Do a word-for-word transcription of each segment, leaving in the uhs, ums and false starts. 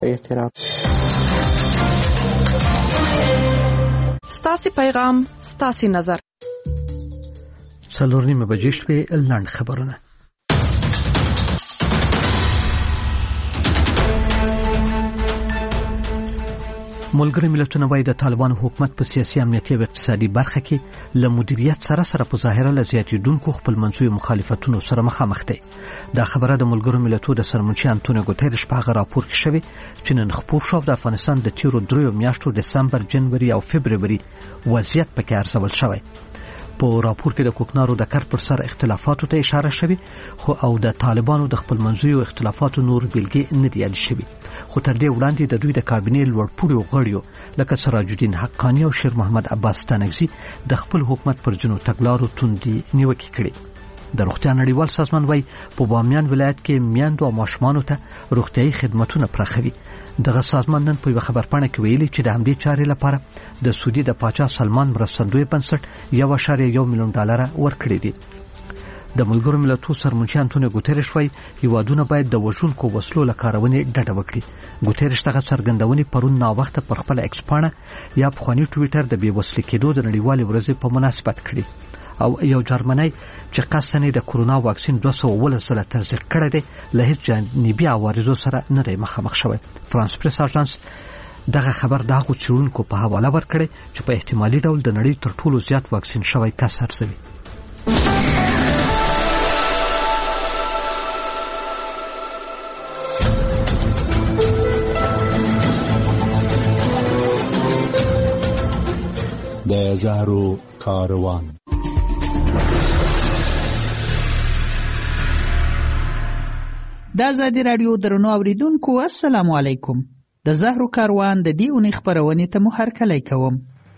احترام. ستاسي پیغام ستاسي نظر. څلور نیمه بجې شوې. لنډ خبرونه. ملګري ملتونه وايي د طالبانو حکومت په سیاسي امنیتي او اقتصادي برخه کې له مدیریت سره سره په ظاهره له زیاتېدونکو خپلمنځي مخالفتونو سره مخامخ دی. دا خبره د ملګرو ملتونو د سرمنشي انټونیو ګوتریش په هغه راپور کې شوې چې نن خپور شو. د افغانستان د تیرو دریو میاشتو دسمبر، جنوري او فبروري وضعیت پکې ارزول شوی. په راپور کې د کوکنارو د کار پر سر اختلافاتو ته اشاره شوی، خو او د طالبانو د خپلمنځي اختلافاتو نور بیلګې نه دي یاد شوی. خو تر دې وړاندې د دوی د کابینې لوړپوړو غړیو لکه سراج الدین حقانی او شیر محمد عباس تنگزی د خپل حکومت پر جنو تګلارو توندي نیوکې کړې. د روغتیا نړیوال سازمان وايي په بامیان ولایت کې میندو او ماشومانو ته روغتیايي خدماتونه پراخوي. دغه سازمان نن په یو خبرپاڼه کې ویلي چې د همدې چارې لپاره د سعودي د پاچا سلمان مرستندوی بنسټ یو اعشاریه یو میلیون ډالر ورکړي دي. د ملګرو ملتونو سرمنشي انټونیو ګوتریش وايي هیوادونه باید د وژونکو وسلو له کارونې ډډه وکړي. ګوتریش دغه څرګندونې پرون ناوخته پر خپل ایکس پاڼه یا پخواني ټویټر د بې وسلې کېدو د نړیوالې ورځې په مناسبت کړي. او یو جرمنی چې قصداً د کورونا واکسین دوه سوه اوولس ځله تزریق کړی دی له هیڅ جانبي عوارضو سره نه دی مخامخ شوی. فرانس پریس اژانس دغه خبر د هغو څېړونکو په حواله ورکړی چې په احتمالي ډول د نړۍ تر ټولو زیات واکسین شوی کس ارزوي. د زهرو کاروان. د ازادي راډیو درنو اوریدونکو السلام علیکم. د زهرو کاروان د دې اونۍ خبرونې ته مو هرکلی کوم.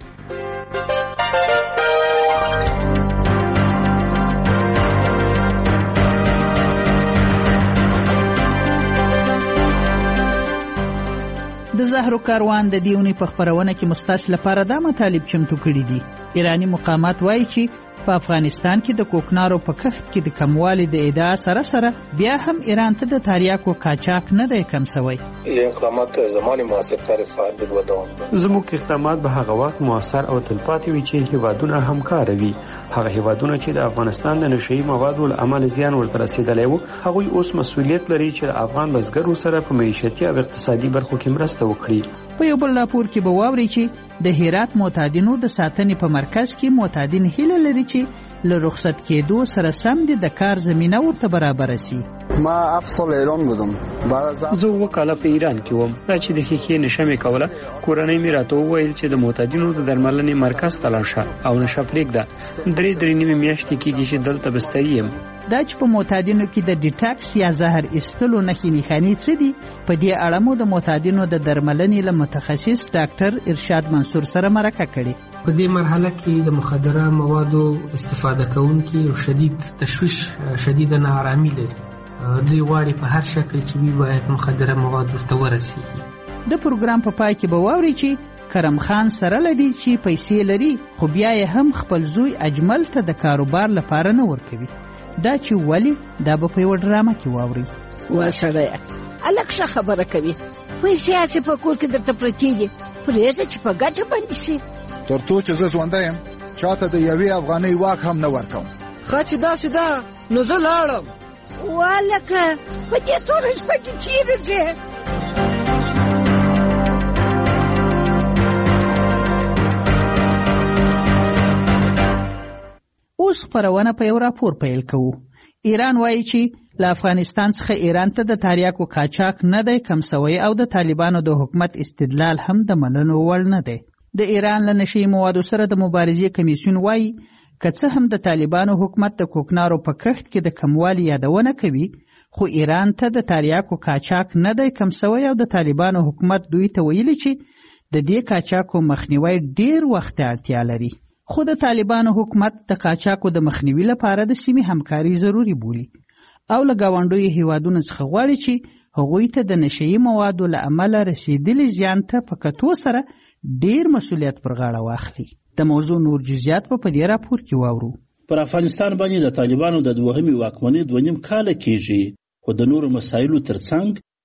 د زهرو کاروان د دې اونۍ په خبرونه کې مستاس لپاره دا مطالب چمتو کړي دي. ایرانی مقامات وایي چې په افغانستان کې د کوکنارو په کښت کې د کموالي د ادعا سره سره بیا هم ایران ته د تریاکو قاچاق نه دی کم شوی. این اقدامات زمانی موثر تاریخ خواهد بود و دوام دارد. زموږ اقدامات به هغه وخت موثر او تلپاتې وي چې هیوادونه همکار وي. هغه هیوادونه چې د افغانستان د نشئی موادو له امله زیان ورته رسیدلی وو، هغوی اوس مسؤلیت لري چې د افغان بزګرو سره په معیشتي او اقتصادي برخو کې مرسته وکړي. په یو بل راپور کې به واوري چې د هرات معتادینو د ساتنې په مرکز کې معتادین هیله لري چې له رخصت کېدو سره سم د کار زمینه ورته برابر شي. ما افصل ایران بودم. زه اوه کاله په ایران کې وم. دا چې د ښیښې نشه مې کوله، کورنۍ مې راته وویل چې د معتادینو د درملنې مرکز ته لاړ شه او نشه پرېږده. درې درې نیمې میاشتې کېږي چې دلته بستري یم. دا چې په معتادینو کې د ډیټاکس یا زهر ایستلو نښې نښانې څه دي، په دې اړه مو د معتادینو د درملنې له متخصص ډاکټر ارشاد منصور سره مرکه کړې. په دې مرحله کې د مخدره موادو استفاده کوونکي او شدید تشویش، شدید ناارامي لري. دوی غواړي په هر شکل چې وي باید مخدره مواد ورته ورسیږي. د پروګرام په پای کې به واوري چې کرم خان سره لدی چې پیسې لري خو بیا یې هم خپل زوی اجمل ته د کاروبار لپاره نه ورکوي. دا چې ولی دا به په یو ډرامه کې واوري. وسره الک څه خبره کوي، پیسې چې په کور کې درته پرتې دي پرېږده چې په ګټه باندې شي. تر څو چې زه ژوندی یم چاته د یوې افغانۍ واک هم نه ورکوم. ښه چې داسې ده نو زه لاړم. والکه په دې توره شپه کې چیرې ځې؟ اوس خبرونه په یو راپور پیل کوو. ایران وایي چې له افغانستان څخه ایران ته د تریاکو قاچاق نه دی کم شوی او د طالبانو د حکومت استدلال هم د منلو وړ نه دی. د ایران له نشئی موادو سره د مبارزې کمیسیون وایي که څه هم د طالبانو حکومت د کوکنارو په کښت کې د کموالي یادونه کوي، خو ایران ته د تریاکو قاچاق نه دی کم شوی او د طالبانو حکومت دوی ته ویلي چې د دې قاچاقو مخنیوی ډیر وخت اړتیا لري. خو د طالبانو حکومت د قاچاقو د مخنیوي لپاره د سیمې همکاري ضروري بولي او له ګاونډیو هیوادونو څخه غواړي چې هغوی ته د نشئی موادو له امله رسیدلي زیان ته په کتو سره ډیر مسؤلیت پر غاړه واخلي. د موضوع نور جزئیات په دې راپور کې واورو. پر افغانستان باندې د طالبانو د دوهمې واکمنۍ دوه نیم کاله کېږي، خو د نورو مسایلو ترڅنګ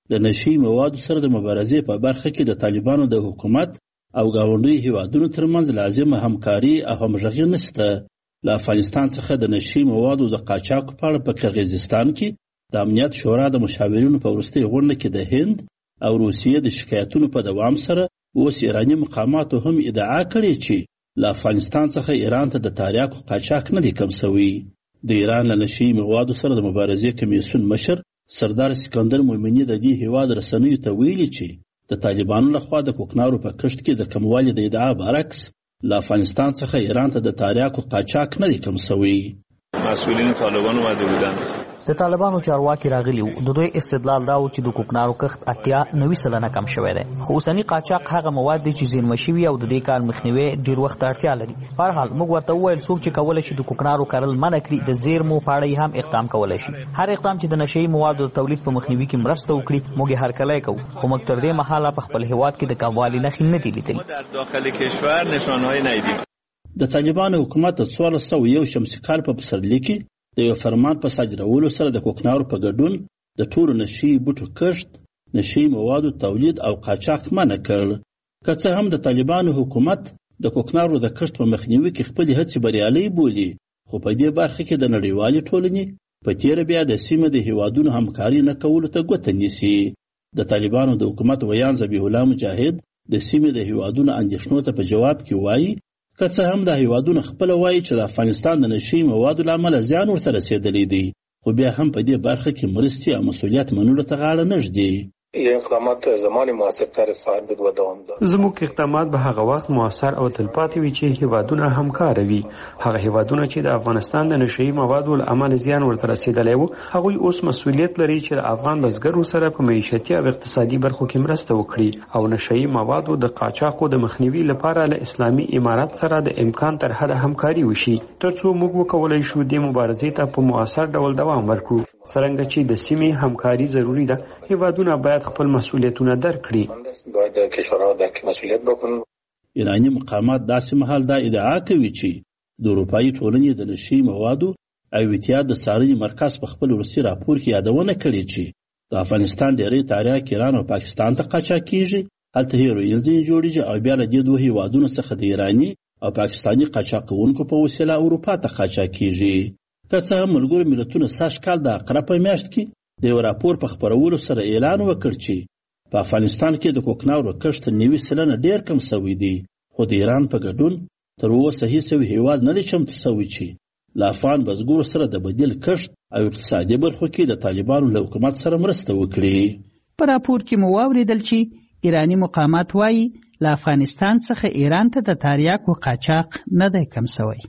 د نشي موادو سره د مبارزې په برخه کې د طالبانو د حکومت او ګاونډي هیوادونو ترمنځ لازمه همکاري او همغږي نشته. له افغانستان څخه د نشي موادو د قاچاق په اړه په قرغیزستان کې د امنیت شورا د مشاورینو په وروستۍ غونډه کې د هند او روسیې د شکایتونو په دوام سره اوس ایراني مقاماتو هم ادعا کړې چې له افغانستان څخه ایران ته د تریاکو قاچاق نه دی کم سوی. د ایران له نشي موادو سره د مبارزې کمیسیون مشر سردار سکندر مومني د دې هیواد رسنیو ته ویلي چې د طالبانو لخوا د کوکنارو په کښت کې د کموالي د ادعا برعکس له افغانستان څخه ایران ته د تریاکو قاچاق نه دی کم سوی. مسئولین طالبان اومده بودن. د طالبانو چارواکي راغلي وو. د دوی استدلال دا و چې د کوکنارو کښت اتیا نوي سلنه کم شوی دی، خو اوسني قاچاق هغه مواد دي چې زیرمه شوي او د دې کار مخنیوي ډېر وخت اړتیا لري. په هر حال موږ ورته وویل څوک چې کولی شي د کوکنارو کرل منع کړي د زیرمو په اړه هم اقدام کولی شي. هر اقدام چې د نشهیي موادو د تولید په مخنیوي کې مرسته وکړي موږ یې هرکلی کوو، خو موږ تر دې مهاله په خپل هیواد کې د کموالي نښې نه دي لیدلي. در داخل کشور نشانه‌ای ندیدیم. د طالبانو حکومت د څوارلس سوه یو شمسي کال په پسرلي کې د یو فرمان په صادرولو سره د کوکنارو په ګډون د ټولو نشي بوټو کښت، نشي موادو تولید او قاچاق منع کړ. که څه هم د طالبانو حکومت د کوکنارو د کښت په مخنیوي کې خپلې هڅې بریالۍ بولي، خو په دې برخه کې د نړیوالې ټولنې په تیره بیا د سیمې د هیوادونو همکاري نه کولو ته ګوته نیسي. د طالبانو د حکومت ویان ذبیح الله مجاهد د سیمې د هیوادونو اندېښنو ته په جواب کې وایي که څه هم د هیوادونو خپله وایي چې د افغانستان د نشي موادو له امله زیان ورته رسېدلی دی، خو بیا هم په دې برخه کې مرستې او مسؤلیت منلو ته غاړه نه ږدي. این اقدامات زمان موثرتر خواهد بود و دوام دارد. زموږ اقدامات به هغه وخت موثر او تلپاتې وي چې هیوادونه همکاره وي. هغه هیوادونه چې د افغانستان د نشهیي موادو له امله زیان ورته رسېدلی و هغوی اوس مسؤلیت لري چې د افغان بزګرو سره په معیشتي او اقتصادي برخو کې مرسته وکړي او نشهیي موادو د قاچاقو د مخنیوي لپاره له اسلامي امارت سره د امکان تر حده همکاري وشي تر څو موږ وکولی شو دې مبارزې ته په مؤثر ډول دوام ورکړو. څرنګه چې د سیمې همکاري ضروري ده، هیوادونه باید خپل مسؤلیتونه درک کړي. باید کشورها درک مسؤلیت وکړي. ایراني مقامات داسې مهال دا ادعا کوي چې د اروپایي ټولنې د نشهیي موادو او اتحاد د څارنې مرکز په خپل وروستي راپور کې یادونه کړې چې د افغانستان ډېری تریاک ایران او پاکستان ته قاچاق کیږي، هلته هیروین ځینې جوړیږي او بیا له دې دوه هیوادونو څخه د ایراني او پاکستاني قاچاق کوونکو په وسیله اروپا ته قاچاق کیږي. که څه هم ملګرو ملتونو سږ کال د عقرب په میاشت کې د یو راپور په خپرولو سره اعلان وکړ چې په افغانستان کې د کوکنارو کښت نوي سلنه ډېر کم سوی دی، خو د ایران په ګډون تر اوسه هیڅ یو هیواد نه دی چمتو سوی چې له افغان بزګرو سره د بدیل کښت او اقتصادي برخو کې د طالبانو له حکومت سره مرسته وکړي. په راپور کې مو واورېدل چې ایراني مقامات وایي له افغانستان څخه ایران ته د تریاکو قاچاق نه دی کم سوی.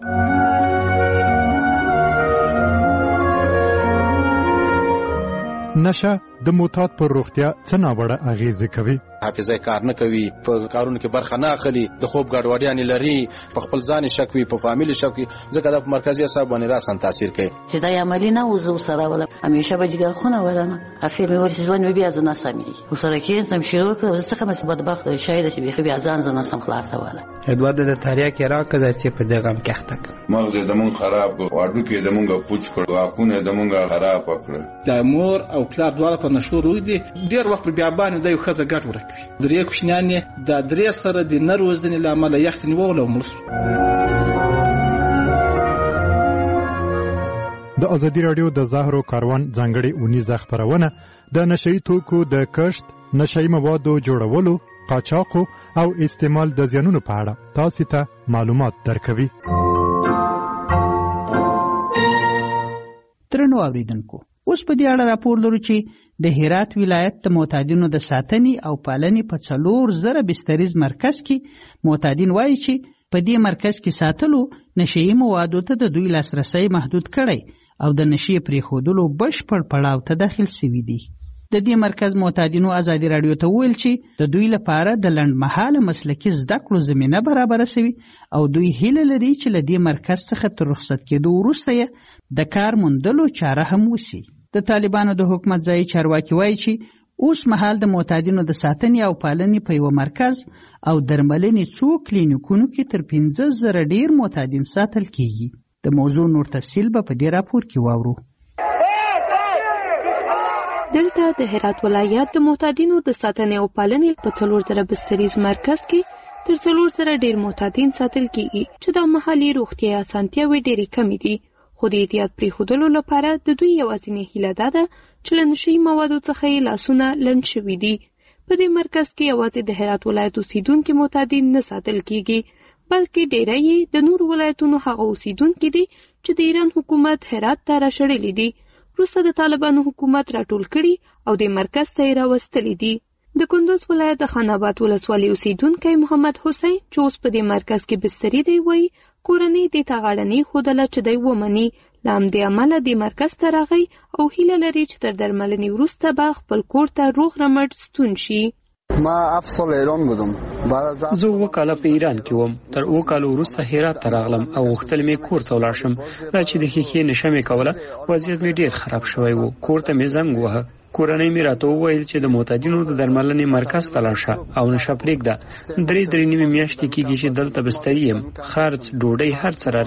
نشه د معتاد پر روغتیا څه ناوړه اغیزې کوي. حافظه کار نه کوي، په کارونو کې برخه نه اخلي، د خوب ګډوډیانې لري، په خپل ځان شک وي، په فامیل شک وي، ځکه دا په مرکزي اعصاب باندې راسن تاثیر کوي. چې دا عملی نه وزو سره ولا همیشه به جګر خونه ولنه افیر مې ورسې ځوان بیا ځنه سمي وسره کې تم شروع کړ څه کوم څه بدبخت شاید چې بیا بیا ځان ځنه سم خلاص ولا ادوار د تاریخ کې راکړه چې په دغه هم کې تک مغز د مون خراب کړ، واډو کې د مونږه پوچ کړ، واپونه د مونږه خراب کړ. د مور او پلار دواړه په نشو روي دي، ډیر وخت بیا باندې د یو خزه ګټ ورکوي. درې کوشنانې د درې سره د نروزنې لامل یخت نیول او ملس. د ازادي رادیو د زهرو کاروان ځانګړي اونیزه خبرونه د نشئی توکو د کښت، نشئی موادو جوړولو، قاچاقو او استعمال د زیانونو په اړه تاسو ته معلومات درکوي. درنو اوریدونکو، اوس په دې اړه راپور لرو چې د هرات ولایت د معتادینو د ساتنې او پالنې په څلور زره بستریز مرکز کې معتادین وایي چې په دې مرکز کې ساتلو نشئی موادو ته د دوی لاسرسی محدود کړی او د نشي پرېښودلو بشپړ پړاو ته داخل شوي دي. د دې مرکز معتادینو ازادي راډیو ته ویل چې د دوی لپاره د لنډمهاله مسلکي زده کړو زمینه برابره شوي او دوی هیله لري چې له دې مرکز څخه تر رخصت کېدو وروسته یې د کار موندلو چاره هم وشي. د طالبانو د حکومت ځایي چارواکي وایي چې اوس مهال د معتادینو د ساتنې او پالنې په یو مرکز او درملنې څو کلینیکونو کې تر پنځه زره ډیر معتادین ساتل کیږي. د موضوع نور تفصیل به په دې راپور کې واورو. دلته د هرات ولایت د معتادینو د ساتنې او پالنې په څلور زره بستریز مرکز کې تر څلور زره ډیر معتادین ساتل کیږي چې د محلي روغتیا اسانتیاوې ډېرې کمې دي. خو د احتیاط پرېښودلو لپاره د دوی یوازینۍ هیله دا ده چې له نشهیي موادو څخه یې لاسونه لنډ شوي دي. په دې مرکز کې یوازې د هرات ولایت اوسیدونکي معتادین نه ساتل کیږي، بلکې ډیری یې د نورو ولایتونو هغه اوسیدونکي دي چې د ایران حکومت هرات ته راشړلي دي. وروسته د طالبانو حکومت راټول کړي او د مرکز ته یې راوستلي دي. د کندوز ولایت د خان آباد ولسوالۍ اوسیدونکی محمد حسین چې اوس په دې مرکز کې بستري دی وایي کورنۍ دې ته غاړه نه ایښودله چې دی ومني. له همدې امله دې مرکز ته راغی او هیله لري چې تر درملنې وروسته به خپل کور ته روغ رمټ ستون شي. ما افصل ایران بودم. زه اووه کاله په ایران کې وم. تر اووه کالو وروسته هرات ته راغلم او غوښتل مې کور ته ولاړ شم. دا چې د ښیښې نشه مې کوله وضعیت مې ډېر خراب شوی و. کور ته مې زنګ ووهه. کورنۍ مې راته وویل چې د معتادینو د درملنې مرکز ته لاړ شه او نشه پرېږده. درې درې نیمې میاشتې کېږي چې دلته بستري یم. خرڅ، ډوډۍ، هر څه را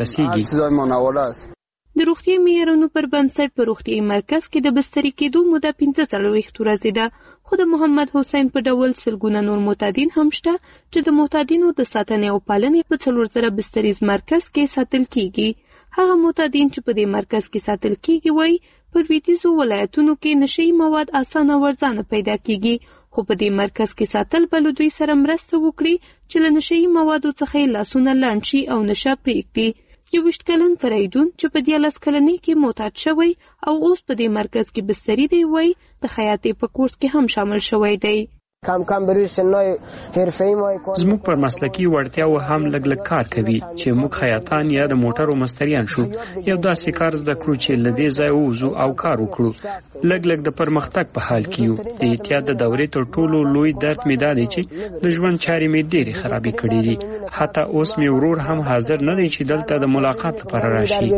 رسېږي. د روغتیايي معیارونو پر بنسټ په روغتیايي مرکز کې د بستري کېدو موده پنځه څلوېښت ورځې ده. خو د محمد حسین په ډول سلګونه نور معتادین هم شته چې د معتادینو د ساتنې او پالنې په څلور زره بستریز مرکز کې ساتل کیږي. هغه معتادین چې په دې مرکز کې ساتل کیږي وایي په لویدیځو ولایتونو کې نشهیي مواد اسانه ورځانه پیدا کیږي، خو په دې مرکز کې ساتل به له دوی سره مرسته وکړي چې له نشهیي موادو څخه یې لاسونه لنډ شي او نشه پرېږدي. یوویشت کلن فریدون چې په دیارلس کلنۍ کې معتاد شوی او اوس په دې مرکز کې بستري دی وایي د خیاطۍ په کورس کې هم شامل شوی دی. کم کم بروی سنای حرفه‌ای ما زموږ پر مسلکی وړتیاو هم لږ لږ کار کوي چې موږ خیاطان یا د موټرو مستریان شو. یو داسې کار زده کړو چې له دې ځایه ووځو او کار وکړو. لږ لږ د پرمختګ په حال کې یو. د احتیاط د دورې تر ټولو لوی درد مې دا دی چې د ژوند چارې مې ډېرې خرابې کړې دي. حتی اوس مې ورور هم حاضر نه دی چې دلته د ملاقات لپاره راشي.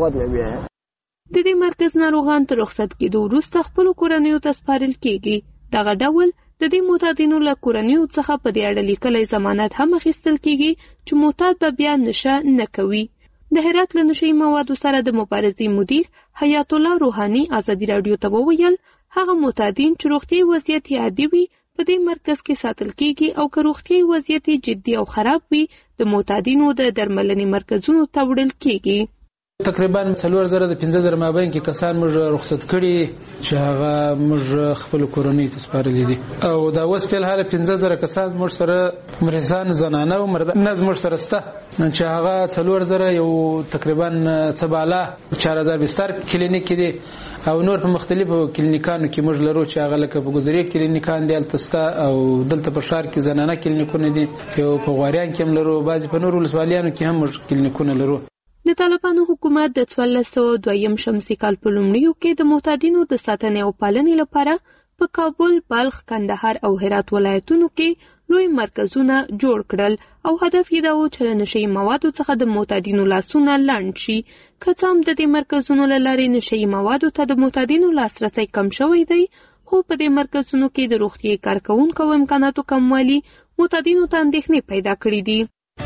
د دې مرکز ناروغان تر رخصت کېدو وروسته خپلو کورنیو ته سپارل کېږي. دغه ډول د دې معتادینو له کورنیو څخه په دې اړه لیکلی ضمانت هم اخیستل کېږي چې معتاد به بیا نشه نه کوي. د هرات له نشهیي موادو سره د مبارزې مدیر حیات الله روحاني ازادي راډیو ته وویل هغه معتادین چې روغتیایي وضعیت یې عادي وي په دې مرکز کې ساتل کېږي او که روغتیایي وضعیت یې جدي او خراب وي د معتادینو د درملنې مرکزونو ته وړل کېږي. تقریبا څلور زره د پنځه زره مابین کې کسان موږ رخصت کړي چې هغه موږ خپل کورنۍ ته سپارلي دي او دا اوس په حال پنځه زره کسان موږ سره مریضان زنانه او مردان موږ سره سته چې هغه څلور زره یو تقریبا څباله چهار هزار بستر کلینیک دي او نور په مختلفو کلینیکانو کې موږ لرو چې هغه لکه په ګذري کلینیکان دي التستا او دلته په ښار کې زنانه کلینیکونه دي یو په غوریان کې هم لرو بعضی په نورو ولسوالیانو کې هم موږ کلینیکونه لرو. د طالبانو حکومت د څوارلس سوه دویم شمسي کال په لومړیو کې د معتادینو د ساتنې او پالنې لپاره په کابل، بلخ، کندهار او هرات ولایتونو کې لوی مرکزونه جوړ کړل او هدف یې دا و چې له نشهیي موادو څخه د معتادینو لاسونه لنډ شي. که څه هم د دې مرکزونو له لارې نشهیي موادو ته د معتادینو لاسرسی کم شوی دی، خو په دې مرکزونو کې د روغتیایي کارکوونکو او امکاناتو کموالي معتادینو ته اندېښنې پیدا کړې دي.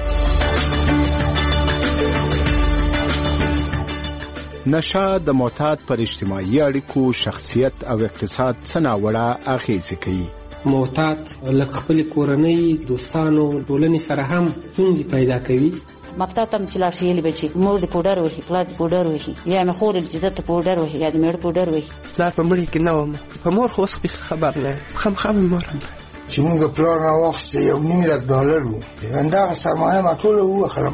نشه د معتاد پر اجتماعي اړیکو، شخصیت او اقتصاد څه ناوړه اغېزې کوي. معتاد لکه خپل کورنۍ، دوستانو، ټولنې سره هم ستونزې پیدا کوي. مکتب ته چې لاړ شي بچي مور دې پوډر وهي، پلار دې پوډر وهي، یا مې خور دې ته پوډر وهي، یا دې مېړه پوډر وهي. پلار په مړي کې نه وم، په مور خو اوس خبر نه خامخا مې مور هم چې موږ پلار نه واخیست یو نیم لک ډالر و همدغه سرمایه ما ټوله ووخلم.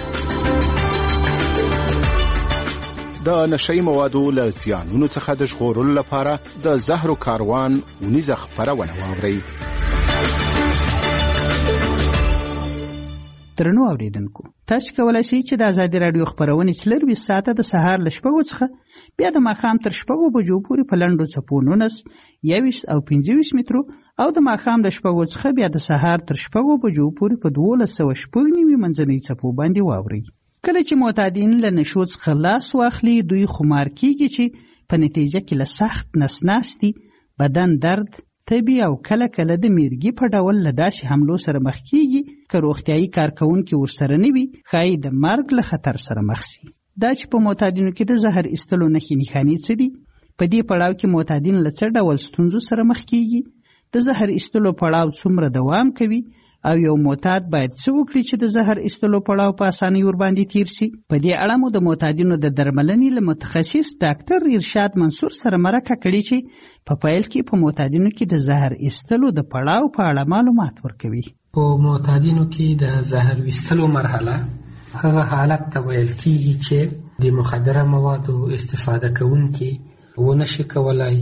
د نشهیي موادو له زیانونو څخه د ژغورلو لپاره د زهرو کاروان اونیزه خپرونه واورئ. درنو اوریدونکو، تاسو کولی شئ چې د ازادي راډیو خپرونې څلرویشت ساعته د سهار له شپږو څخه بیا د ماښام تر شپږو بجو پورې په لنډو څپو نولس، یوویشت او پنځه ویشت مترو او د ماښام د شپږو څخه بیا د سهار تر شپږو بجو پورې په دولس سوه شپږ نوي منځنۍ څپو باندې واورئ. کله چې معتادین له نشو څخه لاس واخلي، دوی خمار کیږي چې په نتیجه کې له سخت نسناستي، بدن درد، تبي او کله کله د میرګي په ډول له داسې حملو سره مخ کیږي که روغتیایي کارکوونکي ورسره نه وي، ښایي د مرګ له خطر سره مخ شي. دا چې په معتادینو کې د زهر ایستلو نښې نښانې څه دي؟ په دې پړاو کې معتادین له څه ډول ستونزو سره مخ کیږي؟ د زهر ایستلو پړاو څومره دوام کوي او یو معتاد باید څه وکړي چې د زهر ایستلو پړاو په اسانۍ ورباندې تیر شي؟ په دې اړه مو د معتادینو د درملنې له متخصص ډاکټر ارشاد منصور سره مرکه کړې چې په پیل کې په معتادینو کې د زهر ایستلو د پړاو په اړه معلومات ورکوي. په معتادینو کې د زهر ایستلو مرحله هغه حالت ته ویل کېږي چې د مخدره موادو استفاده کوونکي ونشي کولای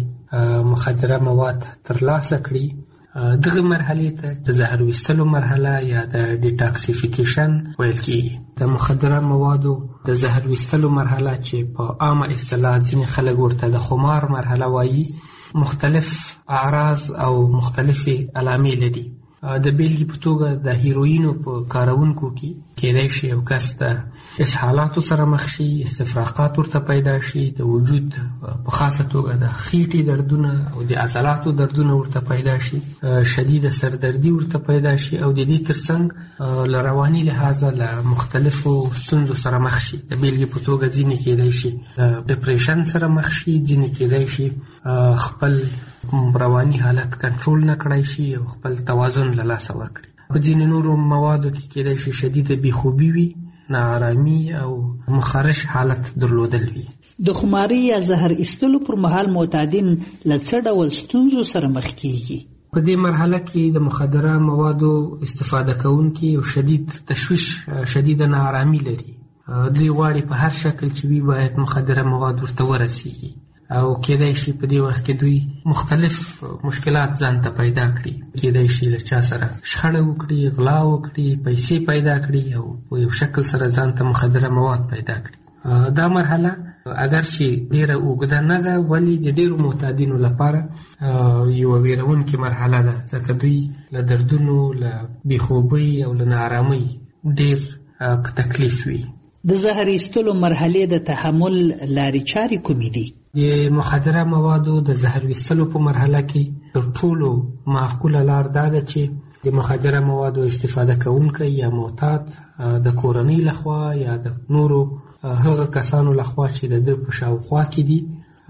مخدره مواد ترلاسه کړي. دغه مرحله ته د زهر ویستلو مرحله یا د ډیټاکسیفیکیشن ویل کېږي. د مخدره موادو د زهر ویستلو مرحله چې په عامه اصطلاح ځینې خلک ورته د خمار مرحله وایي، مختلف اعراض او مختلفې علامې لري. د بیلګې په توګه د هیروینو په کارونکو کې کېدای شي یو کس د اسهالاتو سره مخ شي، استفراقات ورته پیدا شي، د وجود په خاصه توګه د خېټې دردونه او د عضلاتو دردونه ورته پیدا شي، شدید سردردي ورته پیدا شي او د دې ترڅنګ له رواني لحاظه له مختلفو ستونزو سره مخ شي. د بیلګې په توګه ځینې کېدای شي ډپریشن سره مخ شي، ځینې کېدای شي خپل رواني حالت کنټرول نه کړای شي او خپل توازن له لاسه ورکړي. په ځینې نورو موادو کې کېدای شي شدیده بېخوبي وي، ناارامي او مخارش حالت درلودل وي. د خماري یا زهر ایستلو پر مهال معتادین له څه ډول ستونزو سره مخ کیږي؟ په دې مرحله کې د مخدره موادو استفاده کوونکي او شدید تشویش، شدیده ناارامي لري. دوی غواړي په هر شکل چې وي باید مخدره مواد ورته ورسیږي او کېدای شي په دې وخت کې دوی مختلف مشکلات ځان ته پیدا کړي. کېدای شي له چا سره شخړه وکړي، غلا وکړي، پیسې پیدا کړي او په یو شکل سره ځان ته مخدره مواد پیدا کړي. دا مرحله اگر چې ډیره اوږده نه ده ولی د ډیرو معتادینو لپاره یو ویرونکې مرحله ده، ځکه دوی له دردونو، له بېخوبۍ او له ناارامۍ ډیر په تکلیف وي. د زهر ایستلو مرحلې د تحمل لارې چارې کومې دي؟ د مخدره موادو د زهر ویستلو په مرحله کې تر ټولو معقوله لار دا ده چې د مخدره موادو استفاده کوونکی یا معتاد د کورنۍ لخوا یا د نورو هغه کسانو لخوا چې د ده په شاوخوا کې دي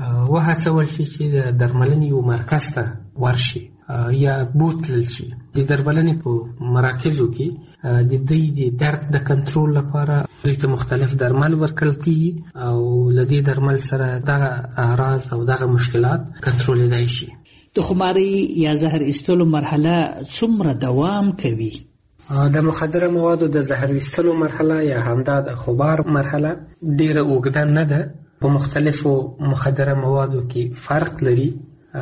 وهڅول شي چې د درملنې یو مرکز ته ورشي یا بوتلل شي. د درملنې په مراکزو کې د دوی د درد د کنټرول لپاره دوی ته مختلف درمل ورکړل کېږي او له دې درمل سره دغه اعراض او دغه مشکلات کنټرولېدای شي. د خماري یا زهر ایستلو مرحله څومره دوام کوي؟ د مخدره موادو د زهر ایستلو مرحله یا همدا د خمار مرحله ډیره اوږده نه ده. په مختلفو مخدره موادو کې فرق لري.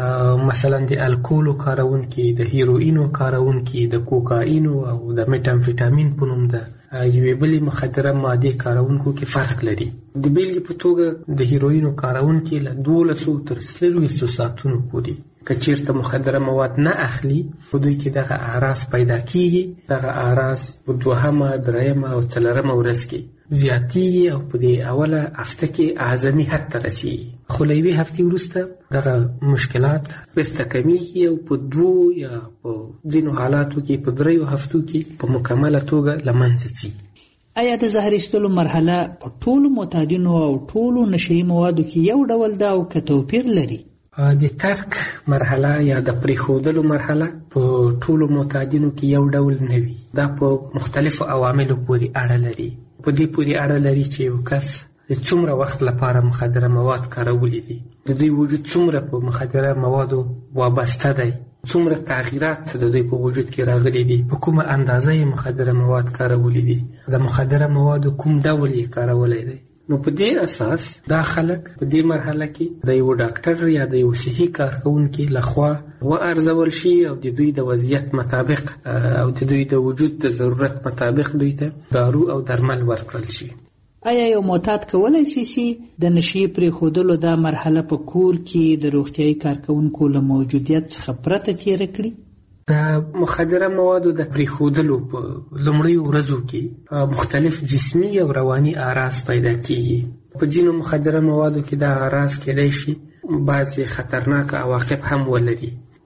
مثلا د الکولو کارونکي، د هیروینو کارونکي، د کوکاینو او د میټامفیټامین په نوم د یوې بلې مخدره مادې کارونکو کې فرق لري. د بیلګې په توګه د هیروینو کارونکي له دولسو تر څلوېښتو ساعتونو پورې که چېرته مخدره مواد نه اخلي په دوی کې دغه اعراض پیدا کېږي. دغه اعراض په دوهمه، درېیمه او څلورمه ورځ کې زیاتېږي او په دې اوله هفته کې اعظمي حد ته رسېږي. خو له یوې هفتې وروسته دغه مشکلات بیرته کمیږي او په دوو یا په ځینو حالاتو کې په دریو هفتو کې په مکمله توګه له منځه ځي. آیا د زهر ایستلو مرحله په ټولو معتادینو او ټولو نشهیي موادو کې یو ډول ده او که توپیر لري؟ د ترک مرحله یا د پریښودلو مرحله په ټولو معتادینو کې یو ډول نه وي. دا په مختلفو عواملو پورې اړه لري. په دې پورې اړه لري چې یو کس د څومره وخت لپاره مخدره مواد کارولي دي، د دوی وجود څومره په مخدره موادو وابسته دی، څومره تغییرات د دوی په وجود کې راغلي دي، په کومه اندازه یې مخدره مواد کارولي دي، د مخدره موادو کوم ډول یې کارولی دی. نو په دې اساس دا خلک په دې مرحله کې د یو ډاکټر یا د یو صحي کارکوونکي لخوا وارزول شي او د دوی د وضعیت مطابق او د دوی د وجود د ضرورت مطابق دوی ته دارو او درمل ورکړل شي. آیا یو معتاد کولی شي چې د نشې پرېښودلو دا مرحله په کور کې د روغتیایي کارکوونکو له موجودیت څخه پرته تېره کړي؟ د مخدره موادو د پرېښودلو په لومړیو ورځو کې مختلف جسمي او رواني اعراض پیدا کېږي. په ځینو مخدره موادو کې دا اعراض کېدای شي بعضې خطرناک عواقب هم ولري.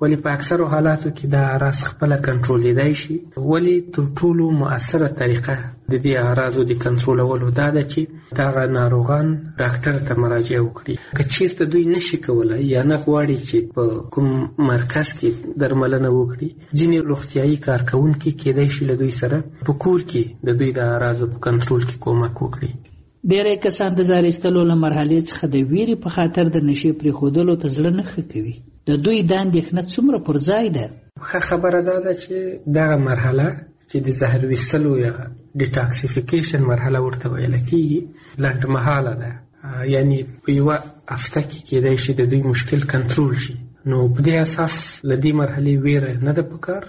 ولی په اکثرو حالاتو کې دا اعراض خپله کنټرولیدای شي. ولی تر ټولو مؤثره طریقه د دې اعراضو د کنټرولولو دا ده چې دغه ناروغان ډاکټر ته مراجعه وکړي. که چېرته دوی نشي کولی یا نه غواړي چې په کوم مرکز کې درملنه وکړي، ځینې روغتیایي کارکوونکي کېدای شي له دوی سره په کور کې د دوی د اعراضو په کنټرول کې کومک وکړي. ډېری کسان د زهر ایستلو له مرحلې څخه د ویرې په خاطر د نشې پرېښودلو ته زړه نه ښه کوي. د دوی دا اندېښنه څومره پر ځای ده؟ ښه خبره دا ده چې دغه مرحله چې د زهر ویستلو یا ډیټاکسیفیکیشن مرحله ورته ویل کېږي لنډمهاله ده، یعنی په یوه هفته کې کېدای شي د دوی مشکل کنټرول شي. نو په دې اساس له دې مرحلې ویره نه ده پکار،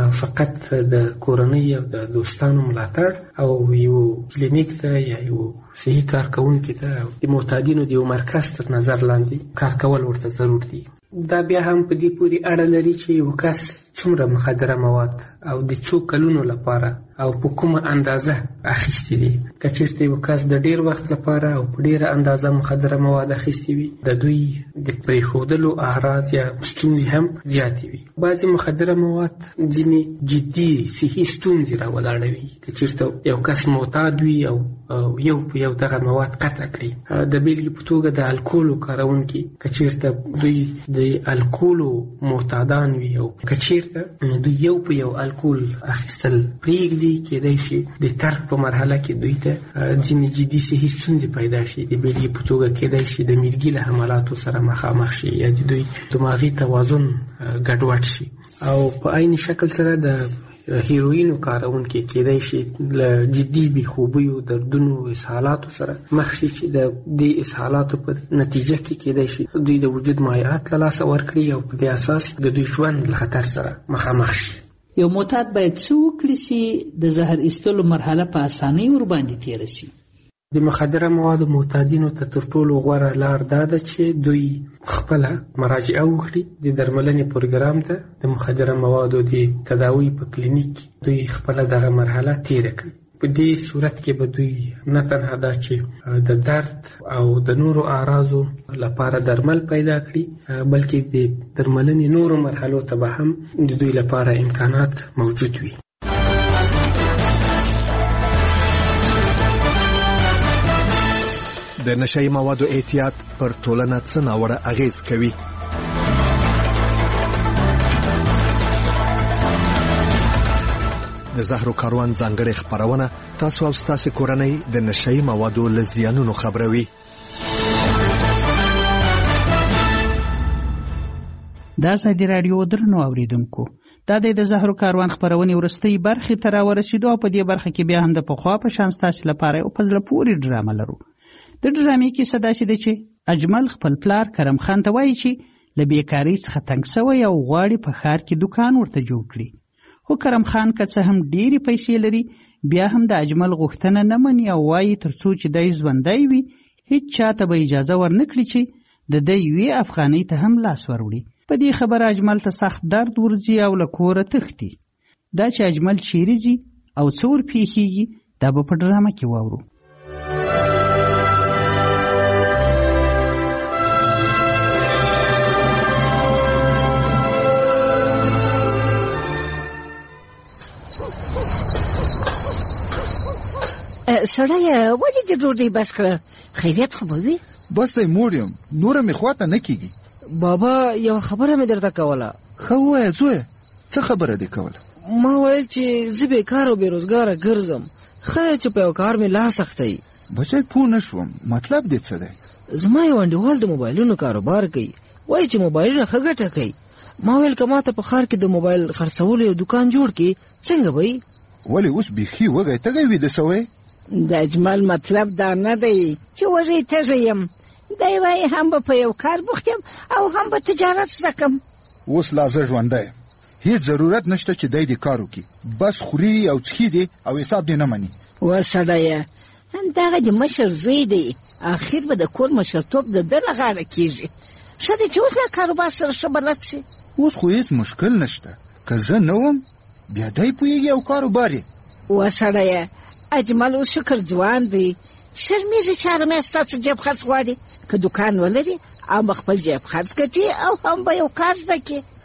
فقط د کورنۍ او د دوستانو ملاتړ او یو کلینیک ته یا یو صحي کارکوونکي ته د معتادینو د یو مرکز تر نظر لاندې کار کول ورته ضرور دي. دا بیا هم په دې پورې اړه لري چې یو کس څومره مخدره مواد او د څو کلونو لپاره او په کومه اندازه اخیستي دي. که چېرته یو کس د ډېر وخت لپاره او په ډېره اندازه مخدره مواد اخیستي وي، د دوی د پرېښودلو اعراض یا ستونزې هم زیاتې وي. بعضې مخدره مواد ځینې جدي صحي ستونزې راولاړوي. که چېرته یو کس معتاد وي او یو په یو دغه مواد قطع کړي، د بېلګې په توګه د الکولو کارونکي که چېرته دوی د الکولو معتادان وي او که چېرته دوی یو په یو الکول اخیستل پرېږدي، کېدای شي د ترک په مرحله کې دوی ته ځینې جدي صحي ستونزې پیدا شي. د بېلګې په توګه کېدای شي د میرګي له حملاتو سره مخامخ شي یا د دوی دماغي توازن ګډوډ شي. او په عین شکل سره د هیروینو کارونکي کېدای شي له جدي بېخوبیو، دردونو، اسهالاتو سره مخ شي چې د دې اسهالاتو په نتیجه کې کېدای شي دوی د وجود مایعات له لاسه ورکړي او په دې اساس د دوی ژوند له خطر سره مخامخ شي. یو معتاد باید څه وکړي چې د زهر ایستلو مرحله په اسانۍ ورباندې تېره شي؟ د مخدره موادو معتادینو ته تر ټولو غوره لار دا ده چې دوی خپله مراجعه وکړي د درملنې پروګرام ته. د مخدره موادو د تداوی په کلینیک دوی خپله دغه مرحله تېره کړي. په دې صورت کې به دوی نه تنها دا چې د درد او د نورو اعراضو لپاره درمل پیدا کړي، بلکې د درملنې نورو مرحلو ته به هم د دوی لپاره امکانات موجود وي. د نشهیي موادو اعتیاد پر ټولنه څه ناوړه اغېز کوي؟ د زهرو کاروان ځانګړې خپرونه تاسو او ستاسو کورنۍ د نشهیي موادو له زیانونو خبروي. دا ازادي راډیو درنو اوریدونکو، دا د زهرو کاروان خپرونې وروستۍ برخې ته راورسېدو او په دې برخه کې بیا هم د پخوا په شان ستاسو لپاره یو په زړه پورې ډرامه لرو. د ډرامې کیسه داسې ده چې اجمل خپل پلار کرم خان ته وایي چې له بیکارۍ څخه تنګ سوی او غواړي په ښار کې دوکان ورته جوړ کړي. خو کرم خان که څه هم ډېرې پیسې لري، بیا هم د اجمل غوښتنه نه مني او وایي تر څو چې دی ژوندی وي هیڅ چاته به اجازه ورنه کړي چې د ده یوې افغانۍ ته هم لاس وروړي. په دې خبره اجمل ته سخت درد ورځي او له کوره تښتي. دا چې اجمل چیرې ځي او څه ورپېښېږي دا به په ډرامه کې واورو. سړیه ولې د ډوډۍ بس کړه؟ خیریت خو به وي؟ بس دی موړ یم، نوره مې خواته نه کېږي. بابا یوه خبره مې درته کوله. ښه ووایه زویه، څه خبره دې کوله؟ ما ویل چې زه بېکاره او بېروزګاره ګرځم، ښه چې په یو کار مې لاس اختی. بچی پوه نه شوم، مطلب دې څه دی؟ زما یو انډیوال د موبایلونو کاروبار کوي، وایي چې موبایلونه ښه ګټه کوي. ما ویل که ماته په ښار کې د موبایل خرڅولو یو دوکان جوړ کړي څنګه به وي؟ ولې اوس بیخي وږی تږی ویده سوی؟ د اجمل مطلب دا نه دی چې وږی تږی یم، دی وایي هم به په یو کار بوخت یم او هم به تجارت زده کم. اوس لا زه ژوندی یم، هیڅ ضرورت نشته چې دی دې کار وکړي، بس خوري او څښي دي او حساب دې نه مني. وسړیه همدغه د مشر زوی دی، اخر به د کور مشرتوب د ده له غاړه کېږي. ښه دی چې اوس له کاروبار سره ښه بلد شي. اوس خو هیڅ مشکل نشته، که زه نه وم بیا دی پوهېږي او کاروبار یې. وسړیه اجمل اوس شکر ځوان دی، شرمېږي چې هره میاشت ستاسو جیب خرڅ غواړي. که دوکان ولري هم به خپل جیب خرڅ ګټي او هم به یو کار زده کړي.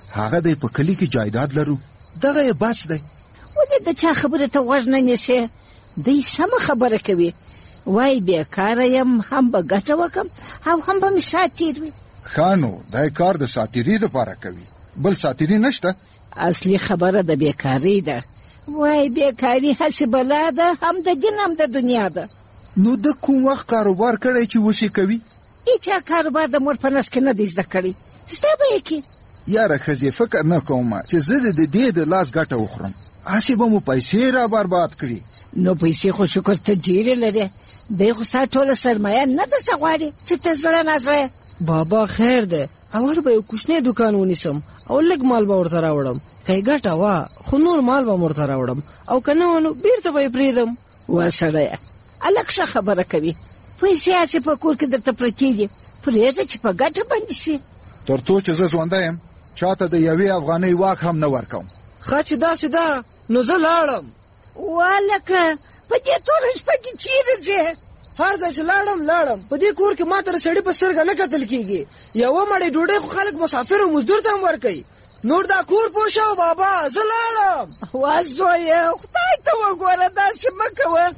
هغه دی په کلی کې جایداد لرو دغه یې بس دی. ولې د چا خبره ته غوږ نه نیسې؟ دی سمه خبره کوي. وای بېکاره یم، هم به ګټه وکم او هم به مې ساعت تېر وي. ښه نو دا کار د ساتیري دپاره کوي، بل ساتیري نشته. اصلي خبره د بېکارۍ ده. وای بېکاري هسې بلا ده، هم د دین هم د دنیا ده. نو د کوم وخت کاروبار کړی چې اوس یې کوي؟ هېچا کاروبار د مور په نس کې نه دی زده کړی، زده به یې کړي. یاره ښځې فکر نه کوم چې زه د دې د لاس ګټه وخورم، هسې به مو پیسې را برباد کړي. نو پیسې خو شکر ته ډېرې لرې، دی خو ستا ټوله سرمایه نه ده څه غواړي چې ته زړه نازړه. بابا خیر دی، اول به یو کوچنی دوکان ونیسم او لږ مال به ورته راوړم، که یې ګټه وه خو نور مال به م ورته راوړم، او که نه وه نو بېرته به یې پرېږدم. وا سړیه هلک ښه خبره کوي، پیسې هسې په کور کې درته پرتې دي، پرېږده چې په ګټه بندي شي. تر څو چې زه ژوندی یم چاته د یوې افغانۍ واک هم نه ورکوم. ښه چې داسې ده نو زه لاړم. والکه په دې توره شپه کې چیرې ځې؟ هر ځای چې لاړم لاړم، په دې کور کې ما ته د سړي په سترګه نه کتل کېږي. یوه مړۍ ډوډۍ خو خلک مسافر او مزدور ته هم ورکوي، نور دا کور پوه شو بابا، زه لاړم. وا زویه خدای ته وګوره، داسې مه کوه.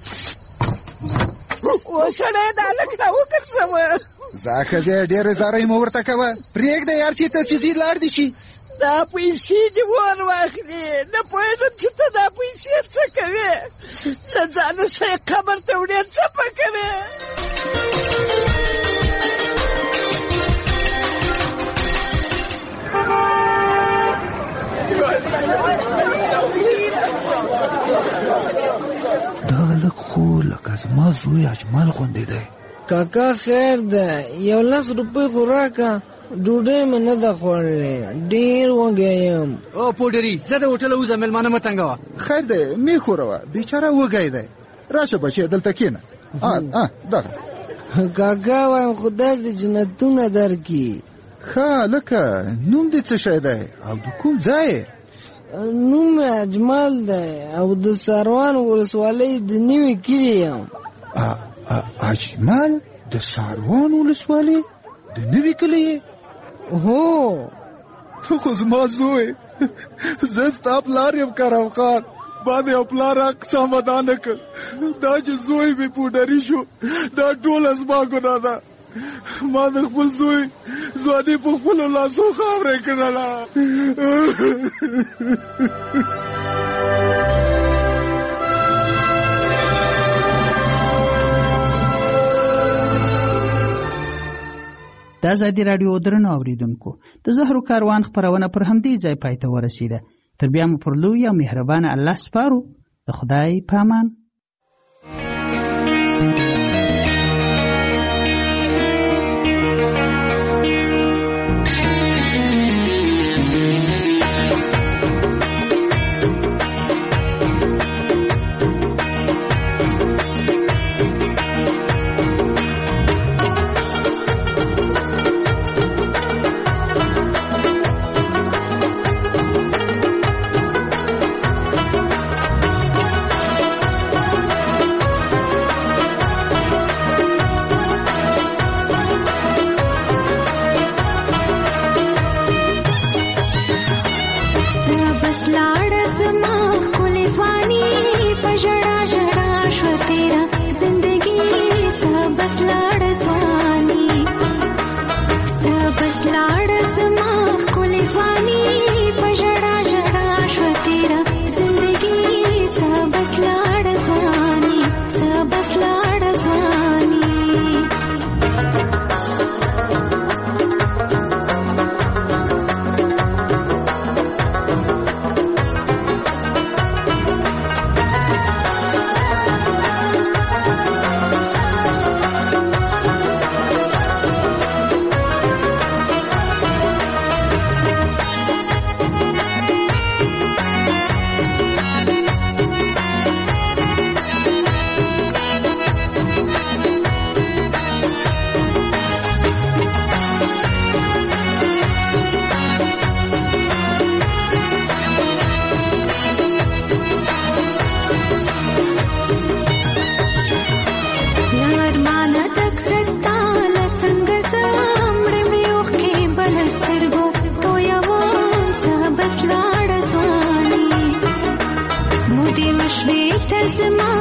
و سړی دا هلک راوګرځوه. ځه ښځې ډېرې زارۍ مه ورته کوه، پرېږده یار چې ته چې ځي لاړ دې شي. دا پیسې دې ور واخلې، نه پوهېږم چې ته دا پیسې څه کوې، له ځانه سره یې قبر ته وړې څه په کوې. دا لږ خو لکه زما زوی اجمل غوندې دی. کاکا خیر ده، یو لس روپۍ خو راکه، ډوډۍ مې نه ده خوړلې، ډېر وږی یم. او پوډري زه د هوټله وځم، مېلمانه مه تنګوه. خیر دی مې خوروه، بیچاره وږی دی. راشه بچی دلته کښېنه. دغه کاکا وایم خدای دې جنتونه درکړي. ښه لکه نوم دې څه شی دی او د کوم ځای؟ نوم مې اجمل دی او د ساروان ولسوالۍ د نوي کلي یم. اجمل د ساروان ولسوالۍ د نوي کلي یې؟ هو ته خو زما زوی، زه ستا پلار یم کرم خان. ما د یو پلار حق سمه نه کړ، دا چې زوی مې پوډري شو دا ټوله زما ګناه ده. ما د خپل زوی ځواني په خپلو لاسو خاورې کړله. د ازادي راډیو درنو اوریدونکو، د زهرو کاروان خپرونه پر همدې ځای پای ته ورسېده. تر بیا مو پر لوی او مهربانه الله سپارو. د خدای په امان. ته زما